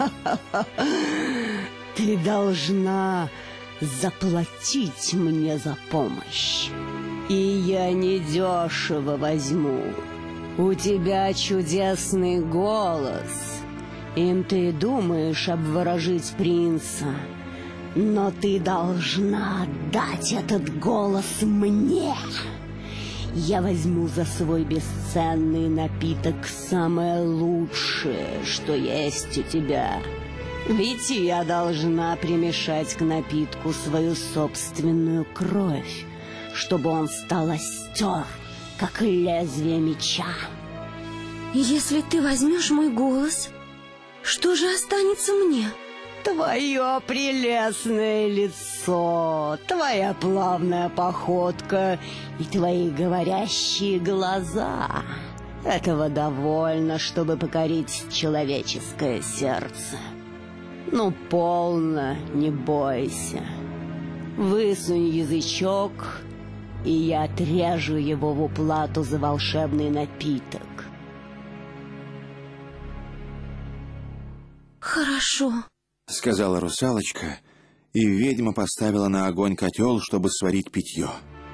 ты должна заплатить мне за помощь. И я недешево возьму. У тебя чудесный голос. Им ты думаешь обворожить принца. Но ты должна отдать этот голос мне. Я возьму за свой бесценный напиток самое лучшее, что есть у тебя. Ведь я должна примешать к напитку свою собственную кровь, чтобы он стал остер, как лезвие меча. Если ты возьмешь мой голос, что же останется мне? Твое прелестное лицо, твоя плавная походка и твои говорящие глаза. Этого довольно, чтобы покорить человеческое сердце. Ну, полно, не бойся. Высунь язычок, и я отрежу его в уплату за волшебный напиток. Хорошо. Сказала русалочка, и ведьма поставила на огонь котел, чтобы сварить питье.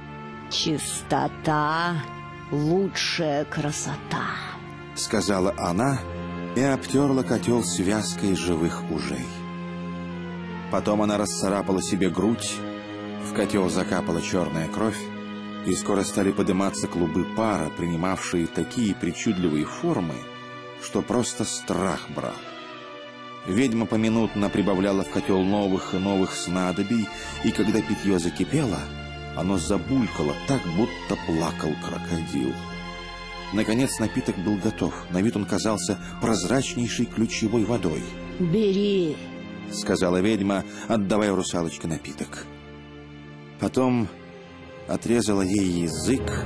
Чистота — лучшая красота, сказала она и обтерла котел связкой живых ужей. Потом она расцарапала себе грудь, в котел закапала черная кровь, и скоро стали подниматься клубы пара, принимавшие такие причудливые формы, что просто страх брал. Ведьма поминутно прибавляла в котел новых и новых снадобий, и когда питье закипело, оно забулькало так, будто плакал крокодил. Наконец напиток был готов. На вид он казался прозрачнейшей ключевой водой. «Бери», — сказала ведьма, отдавая русалочке напиток. Потом отрезала ей язык,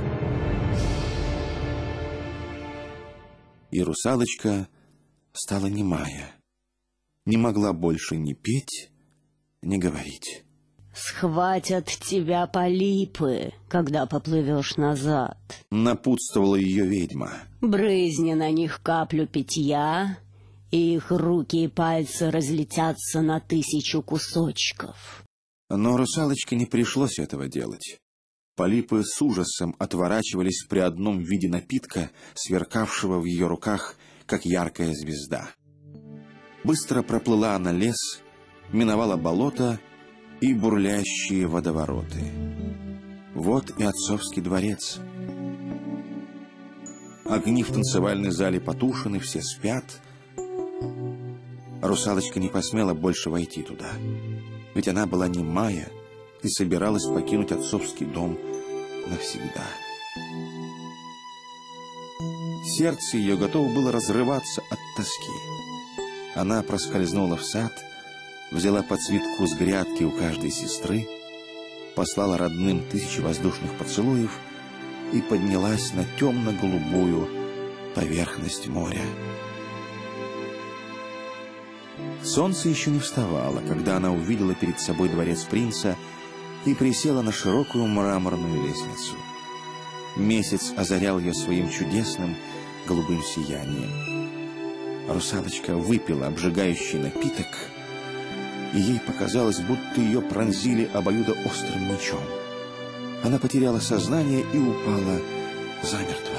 и русалочка стала немая. Не могла больше ни петь, ни говорить. «Схватят тебя полипы, когда поплывешь назад», — напутствовала ее ведьма. «Брызни на них каплю питья, и их руки и пальцы разлетятся на 1000 кусочков». Но русалочке не пришлось этого делать. Полипы с ужасом отворачивались при одном виде напитка, сверкавшего в ее руках, как яркая звезда. Быстро проплыла она лес, миновала болото и бурлящие водовороты. Вот и отцовский дворец. огни в танцевальной зале потушены, все спят. Русалочка не посмела больше войти туда, ведь она была немая и собиралась покинуть отцовский дом навсегда. Сердце ее готово было разрываться от тоски. Она проскользнула в сад, взяла по цветку с грядки у каждой сестры, послала родным 1000 воздушных поцелуев и поднялась на темно-голубую поверхность моря. Солнце еще не вставало, когда она увидела перед собой дворец принца и присела на широкую мраморную лестницу. Месяц озарял ее своим чудесным голубым сиянием. Русалочка выпила обжигающий напиток, и ей показалось, будто ее пронзили обоюдоострым мечом. Она потеряла сознание и упала замертво.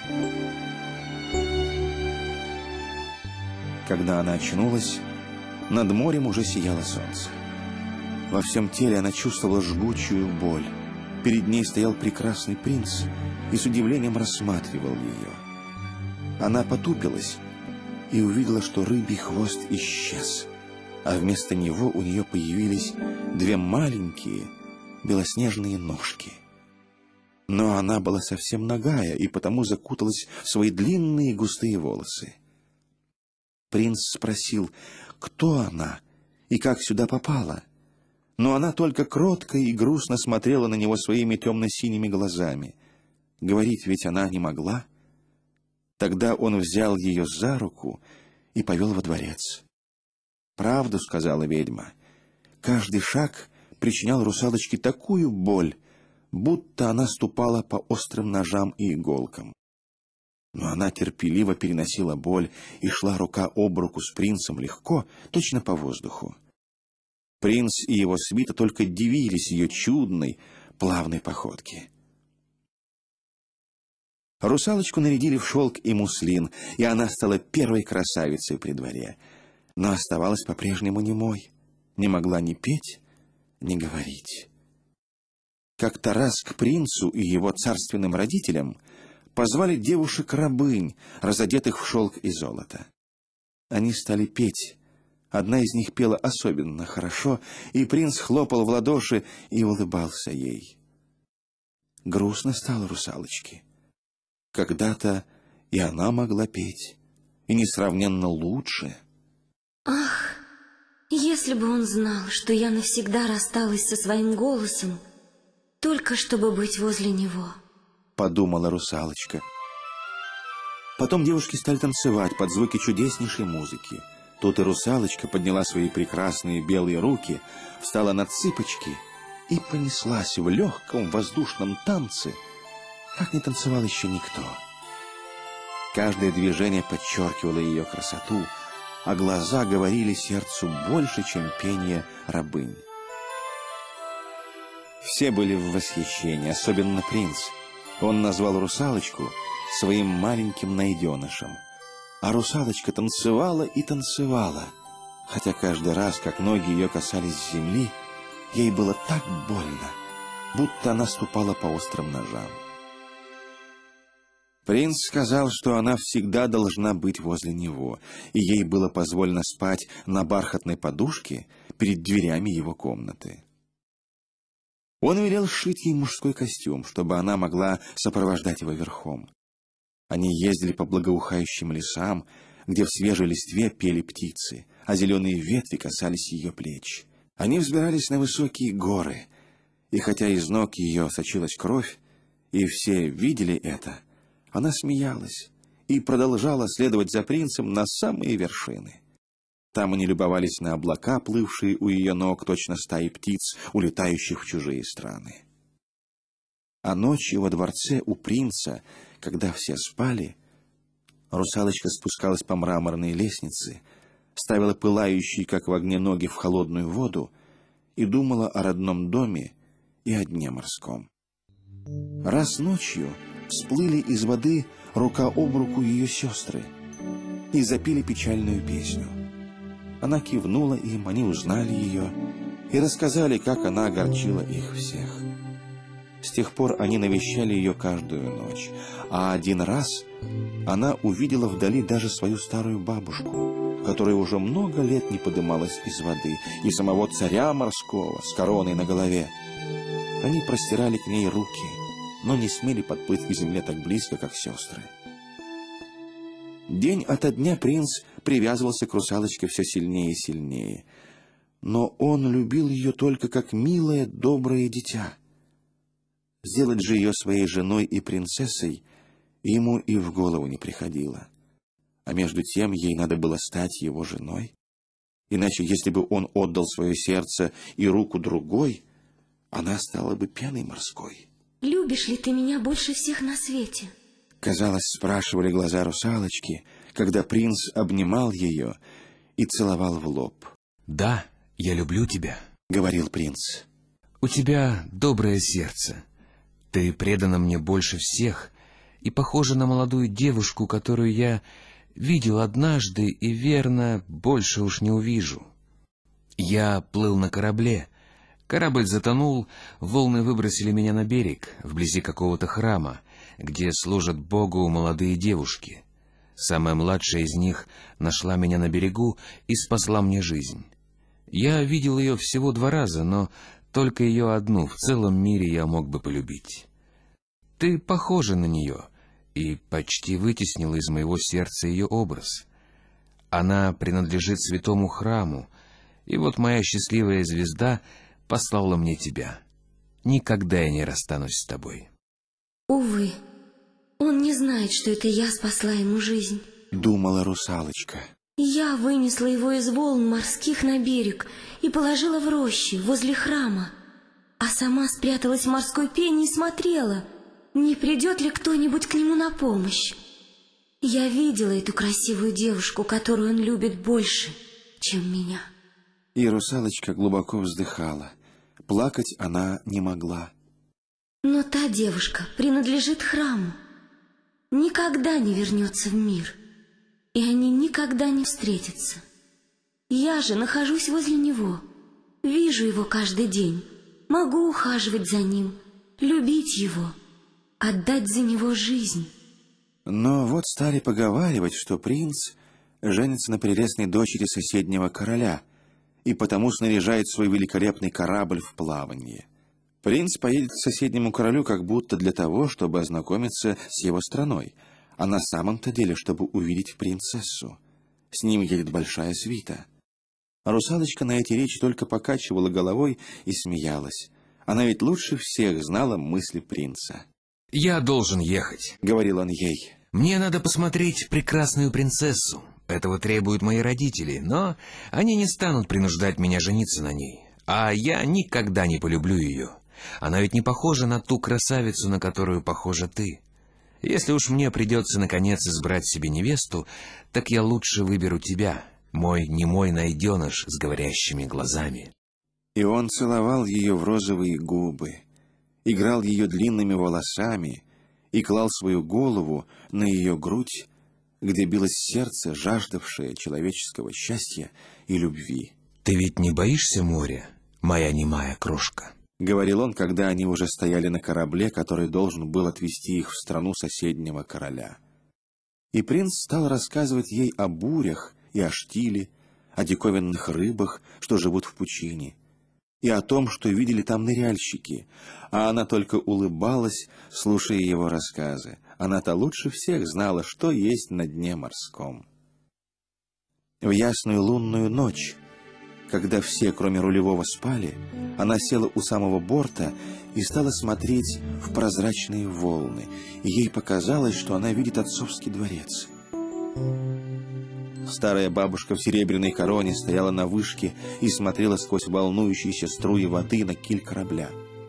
Когда она очнулась, над морем уже сияло солнце. Во всем теле она чувствовала жгучую боль. Перед ней стоял прекрасный принц и с удивлением рассматривал ее. Она потупилась и увидела, что рыбий хвост исчез, а вместо него у нее появились 2 маленькие белоснежные ножки. Но она была совсем нагая и потому закуталась в свои длинные густые волосы. Принц спросил, кто она и как сюда попала. Но она только кротко и грустно смотрела на него своими темно-синими глазами. Говорить ведь она не могла. Тогда он взял ее за руку и повел во дворец. «Правду, — сказала ведьма, — каждый шаг причинял русалочке такую боль, будто она ступала по острым ножам и иголкам. Но она терпеливо переносила боль и шла рука об руку с принцем легко, точно по воздуху. Принц и его свита только дивились ее чудной, плавной походке. Русалочку нарядили в шелк и муслин, и она стала первой красавицей при дворе, но оставалась по-прежнему немой, не могла ни петь, ни говорить. Как-то раз к принцу и его царственным родителям позвали девушек-рабынь, разодетых в шелк и золото. Они стали петь. Одна из них пела особенно хорошо, и принц хлопал в ладоши и улыбался ей. Грустно стало русалочке. Когда-то и она могла петь, и несравненно лучше. Ах, если бы он знал, что я навсегда рассталась со своим голосом, только чтобы быть возле него, — подумала русалочка. Потом девушки стали танцевать под звуки чудеснейшей музыки. Тут и русалочка подняла свои прекрасные белые руки, встала на цыпочки и понеслась в легком воздушном танце, как не танцевал еще никто. Каждое движение подчеркивало ее красоту, а глаза говорили сердцу больше, чем пение рабынь. Все были в восхищении, особенно принц. Он назвал русалочку своим маленьким найденышем. А русалочка танцевала и танцевала, хотя каждый раз, как ноги ее касались земли, ей было так больно, будто она ступала по острым ножам. Принц сказал, что она всегда должна быть возле него, и ей было позволено спать на бархатной подушке перед дверями его комнаты. Он велел сшить ей мужской костюм, чтобы она могла сопровождать его верхом. Они ездили по благоухающим лесам, где в свежей листве пели птицы, а зеленые ветви касались ее плеч. Они взбирались на высокие горы, и хотя из ног ее сочилась кровь, и все видели это, она смеялась и продолжала следовать за принцем на самые вершины. Там они любовались на облака, плывшие у ее ног, точно стаи птиц, улетающих в чужие страны. А ночью во дворце у принца, когда все спали, русалочка спускалась по мраморной лестнице, ставила пылающие, как в огне, ноги в холодную воду и думала о родном доме и о дне морском. Раз ночью всплыли из воды рука об руку ее сестры и запели печальную песню. Она кивнула им, они узнали ее и рассказали, как она огорчила их всех. С тех пор они навещали ее каждую ночь. А один раз она увидела вдали даже свою старую бабушку, которая уже много лет не подымалась из воды, и самого царя морского с короной на голове. Они простирали к ней руки, но не смели подплыть к земле так близко, как сестры. День ото дня принц привязывался к русалочке все сильнее и сильнее. Но он любил ее только как милое, доброе дитя. Сделать же ее своей женой и принцессой ему и в голову не приходило. А между тем ей надо было стать его женой. Иначе, если бы он отдал свое сердце и руку другой, она стала бы пеной морской. Любишь ли ты меня больше всех на свете? Казалось, спрашивали глаза русалочки, когда принц обнимал ее и целовал в лоб. «Да, я люблю тебя», — говорил принц. «У тебя доброе сердце. Ты предана мне больше всех и похожа на молодую девушку, которую я видел однажды и, верно, больше уж не увижу. Я плыл на корабле. Корабль затонул, волны выбросили меня на берег, вблизи какого-то храма, где служат Богу молодые девушки. Самая младшая из них нашла меня на берегу и спасла мне жизнь. Я видел ее всего 2 раза, но только ее одну в целом мире я мог бы полюбить. Ты похожа на нее и почти вытеснила из моего сердца ее образ. Она принадлежит святому храму, и вот моя счастливая звезда послала мне тебя. Никогда я не расстанусь с тобой». Увы, он не знает, что это я спасла ему жизнь. Думала русалочка. Я вынесла его из волн морских на берег и положила в роще возле храма, а сама спряталась в морской пене и смотрела, не придет ли кто-нибудь к нему на помощь. Я видела эту красивую девушку, которую он любит больше, чем меня. И русалочка глубоко вздыхала. Плакать она не могла. Но та девушка принадлежит храму, никогда не вернется в мир, и они никогда не встретятся. Я же нахожусь возле него, вижу его каждый день, могу ухаживать за ним, любить его, отдать за него жизнь. Но вот стали поговаривать, что принц женится на прелестной дочери соседнего короля и потому снаряжает свой великолепный корабль в плавание. Принц поедет к соседнему королю как будто для того, чтобы ознакомиться с его страной, а на самом-то деле, чтобы увидеть принцессу. С ним едет большая свита. Русалочка на эти речи только покачивала головой и смеялась. Она ведь лучше всех знала мысли принца. «Я должен ехать», — говорил он ей. «Мне надо посмотреть прекрасную принцессу. Этого требуют мои родители, но они не станут принуждать меня жениться на ней. А я никогда не полюблю ее. Она ведь не похожа на ту красавицу, на которую похожа ты. Если уж мне придется наконец избрать себе невесту, так я лучше выберу тебя, мой немой найденыш с говорящими глазами». И он целовал ее в розовые губы, играл ее длинными волосами и клал свою голову на ее грудь, где билось сердце, жаждавшее человеческого счастья и любви. «Ты ведь не боишься моря, моя немая крошка?» — говорил он, когда они уже стояли на корабле, который должен был отвезти их в страну соседнего короля. И принц стал рассказывать ей о бурях и о штиле, о диковинных рыбах, что живут в пучине, и о том, что видели там ныряльщики, а она только улыбалась, слушая его рассказы. Она-то лучше всех знала, что есть на дне морском. В ясную лунную ночь, когда все, кроме рулевого, спали, она села у самого борта и стала смотреть в прозрачные волны, и ей показалось, что она видит отцовский дворец. Старая бабушка в серебряной короне стояла на вышке и смотрела сквозь волнующиеся струи воды на киль корабля.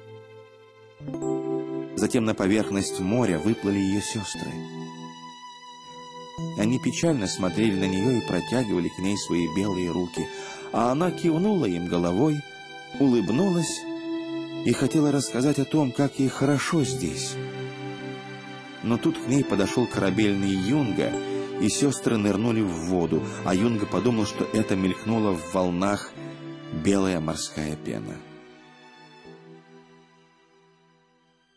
Затем на поверхность моря выплыли ее сестры. Они печально смотрели на нее и протягивали к ней свои белые руки, а она кивнула им головой, улыбнулась и хотела рассказать о том, как ей хорошо здесь. Но тут к ней подошел корабельный юнга, и сестры нырнули в воду, а юнга подумал, что это мелькнуло в волнах белая морская пена.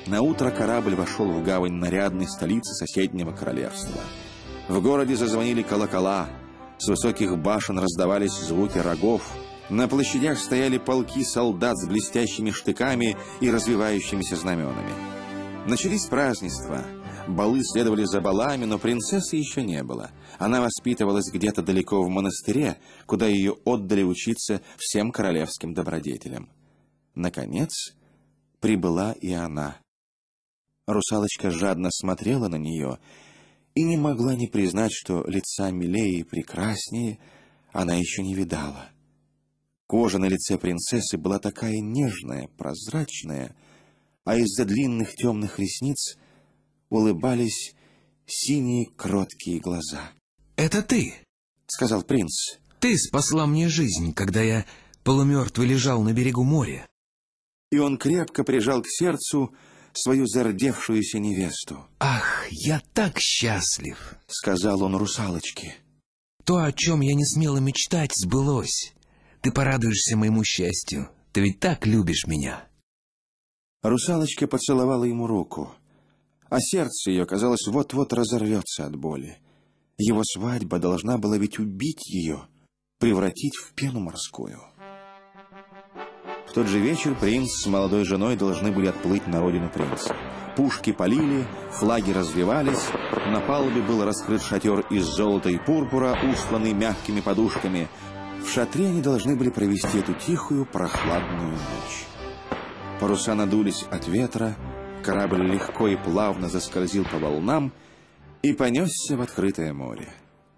Наутро корабль вошел в гавань нарядной столицы соседнего королевства. В городе зазвонили колокола, с высоких башен раздавались звуки рогов, на площадях стояли полки солдат с блестящими штыками и развивающимися знаменами. Начались празднества, балы следовали за балами, но принцессы еще не было. Она воспитывалась где-то далеко в монастыре, куда ее отдали учиться всем королевским добродетелям. Наконец прибыла и она. Русалочка жадно смотрела на нее и не могла не признать, что лица милее и прекраснее она еще не видала. Кожа на лице принцессы была такая нежная, прозрачная, а из-за длинных темных ресниц улыбались синие кроткие глаза. «Это ты!» — сказал принц. «Ты спасла мне жизнь, когда я полумертвый лежал на берегу моря». И он крепко прижал к сердцу свою зардевшуюся невесту. «Ах, я так счастлив!» — сказал он русалочке. «То, о чем я не смела мечтать, сбылось. Ты порадуешься моему счастью. Ты ведь так любишь меня». Русалочка поцеловала ему руку, а сердце ее, казалось, вот-вот разорвется от боли. Его свадьба должна была ведь убить ее, превратить в пену морскую. В тот же вечер принц с молодой женой должны были отплыть на родину принца. Пушки полили, флаги развивались, на палубе был раскрыт шатер из золота и пурпура, устланный мягкими подушками. В шатре они должны были провести эту тихую, прохладную ночь. Паруса надулись от ветра, корабль легко и плавно заскользил по волнам и понесся в открытое море.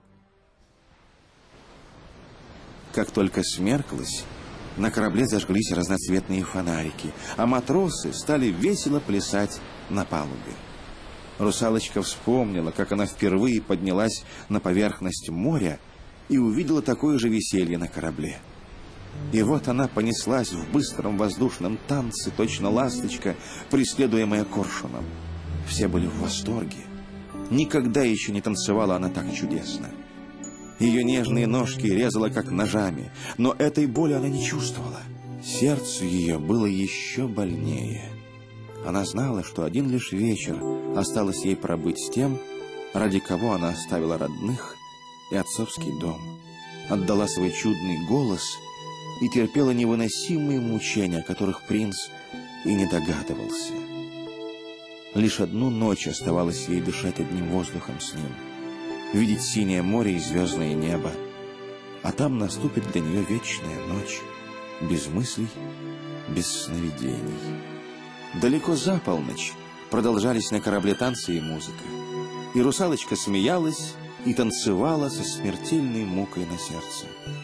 Как только смерклось, на корабле зажглись разноцветные фонарики, а матросы стали весело плясать на палубе. Русалочка вспомнила, как она впервые поднялась на поверхность моря и увидела такое же веселье на корабле. И вот она понеслась в быстром воздушном танце, точно ласточка, преследуемая коршуном. Все были в восторге. Никогда еще не танцевала она так чудесно. Ее нежные ножки резало как ножами, но этой боли она не чувствовала. Сердцу ее было еще больнее. Она знала, что один лишь вечер осталось ей пробыть с тем, ради кого она оставила родных и отцовский дом, отдала свой чудный голос и терпела невыносимые мучения, о которых принц и не догадывался. Лишь одну ночь оставалось ей дышать одним воздухом с ним, видеть синее море и звездное небо, а там наступит для нее вечная ночь, без мыслей, без сновидений. Далеко за полночь продолжались на корабле танцы и музыка, и русалочка смеялась и танцевала со смертельной мукой на сердце.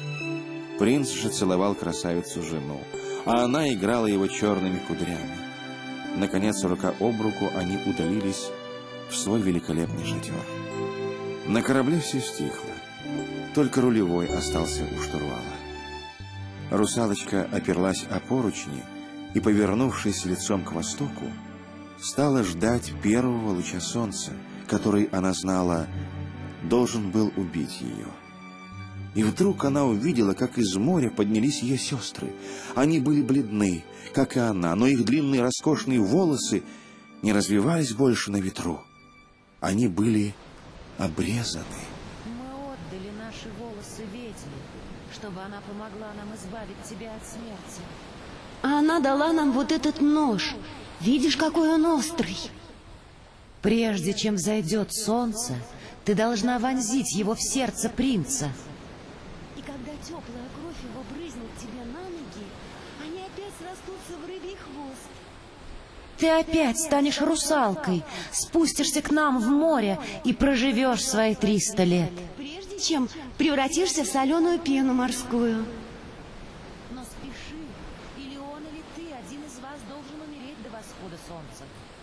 Принц же целовал красавицу-жену, а она играла его черными кудрями. Наконец, рука об руку, они удалились в свой великолепный шатер. На корабле все стихло, только рулевой остался у штурвала. Русалочка оперлась о поручни и, повернувшись лицом к востоку, стала ждать первого луча солнца, который, она знала, должен был убить ее. И вдруг она увидела, как из моря поднялись ее сестры. Они были бледны, как и она, но их длинные роскошные волосы не развивались больше на ветру. Они были обрезаны. Мы отдали наши волосы ведьме, чтобы она помогла нам избавить тебя от смерти. А она дала нам вот этот нож. Видишь, какой он острый. Прежде чем взойдет солнце, ты должна вонзить его в сердце принца. И когда теплая кровь его брызнет тебе на ноги, они опять срастутся в рыбий хвост. Ты опять станешь русалкой, спустишься к нам в море и проживешь свои 300 лет. Прежде чем превратишься в соленую пену морскую. Но спеши, или он, или ты, один из вас должен умереть до восхода солнца.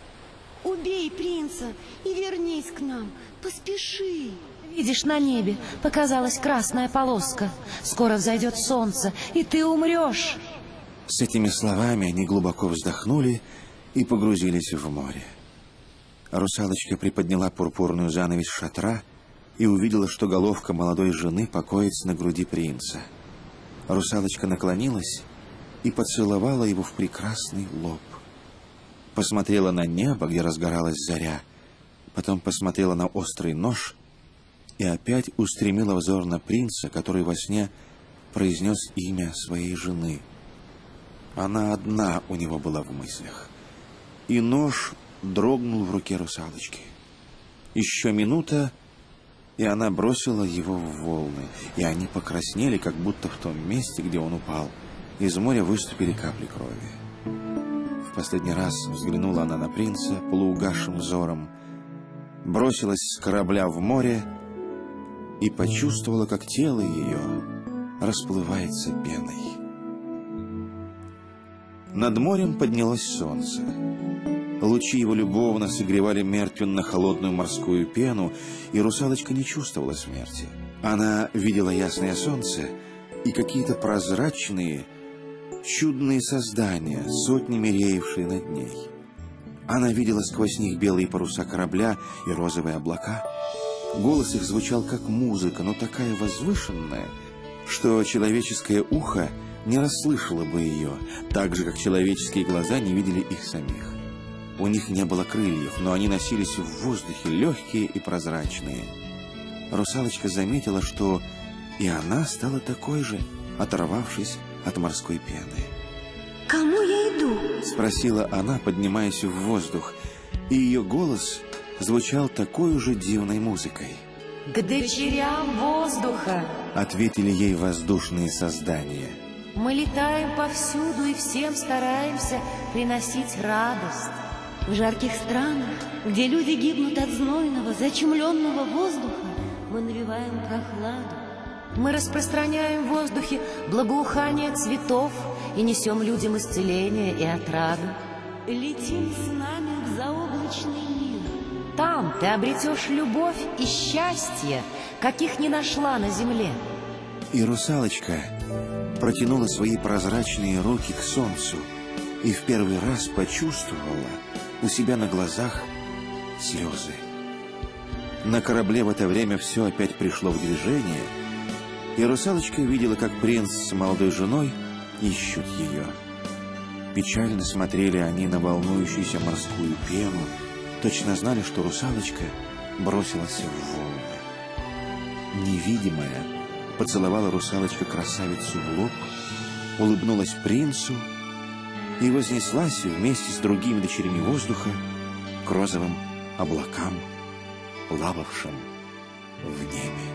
Убей принца и вернись к нам. Поспеши. Видишь, на небе показалась красная полоска. Скоро взойдет солнце, и ты умрешь. С этими словами они глубоко вздохнули и погрузились в море. Русалочка приподняла пурпурную занавесь шатра и увидела, что головка молодой жены покоится на груди принца. Русалочка наклонилась и поцеловала его в прекрасный лоб. посмотрела на небо, где разгоралась заря, потом посмотрела на острый нож и опять устремила взор на принца, который во сне произнес имя своей жены. Она одна у него была в мыслях. И нож дрогнул в руке русалочки. Еще минута, и она бросила его в волны, и они покраснели, как будто в том месте, где он упал. Из моря выступили капли крови. В последний раз взглянула она на принца полуугасшим взором, бросилась с корабля в море и почувствовала, как тело ее расплывается пеной. Над морем поднялось солнце. Лучи его любовно согревали мертвенно-холодную морскую пену, и русалочка не чувствовала смерти. Она видела ясное солнце и какие-то прозрачные, чудные создания, сотнями реевшие над ней. Она видела сквозь них белые паруса корабля и розовые облака. Голос их звучал как музыка, но такая возвышенная, что человеческое ухо не расслышало бы ее, так же, как человеческие глаза не видели их самих. У них не было крыльев, но они носились в воздухе, легкие и прозрачные. Русалочка заметила, что и она стала такой же, оторвавшись от морской пены. «Кому я иду?» — спросила она, поднимаясь в воздух, и ее голос звучал такой же дивной музыкой. «К дочерям воздуха!» — ответили ей воздушные создания. «Мы летаем повсюду и всем стараемся приносить радость». В жарких странах, где люди гибнут от знойного, зачумленного воздуха, мы навеваем прохладу. Мы распространяем в воздухе благоухание цветов и несем людям исцеление и отраду. Летим с нами в заоблачный мир. Там ты обретешь любовь и счастье, каких не нашла на земле. И русалочка протянула свои прозрачные руки к солнцу и в первый раз почувствовала у себя на глазах слезы. На корабле в это время все опять пришло в движение, и русалочка видела, как принц с молодой женой ищут ее. Печально смотрели они на волнующуюся морскую пену, точно знали, что русалочка бросилась в волны. Невидимая поцеловала русалочка красавицу в лоб, улыбнулась принцу и вознеслась вместе с другими дочерями воздуха к розовым облакам, плававшим в небе.